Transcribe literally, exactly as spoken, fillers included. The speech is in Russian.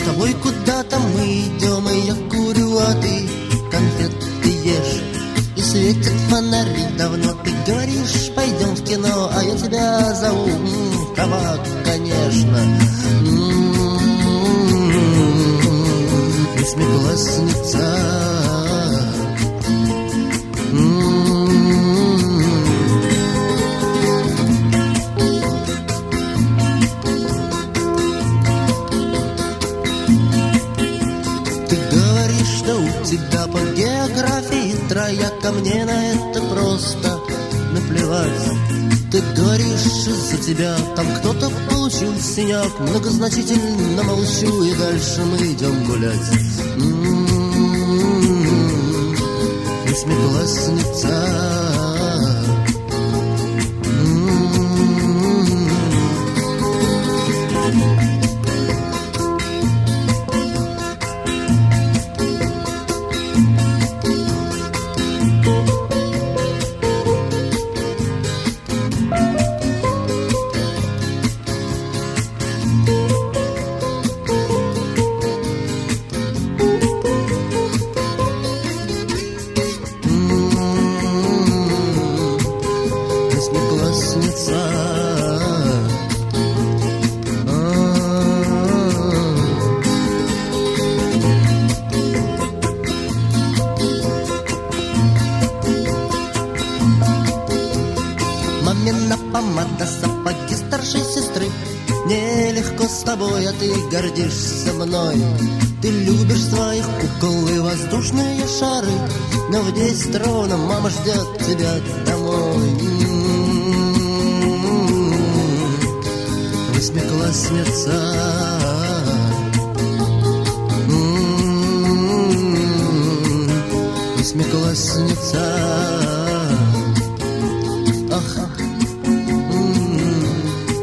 тобой куда-то мы идем, и я курю, а ты конфеты ешь. И светят фонари, давно ты говоришь, пойдем в кино, а я тебя зову м-м, кабак, конечно. М-м-м, восьмиклассница. Тебя по географии трояка, мне на это просто наплевать. Ты говоришь, из-за тебя там кто-то получил синяк. Многозначительно молчу, и дальше мы идем гулять. М-м-м, восьмиклассница. Мамина помада, сапоги старшей сестры. Нелегко с тобой, а ты гордишься мной. Ты любишь своих кукол и воздушные шары, но в десять ровно мама ждет тебя домой. М-м-м, восьмиклассница. М-м-м, восьмиклассница.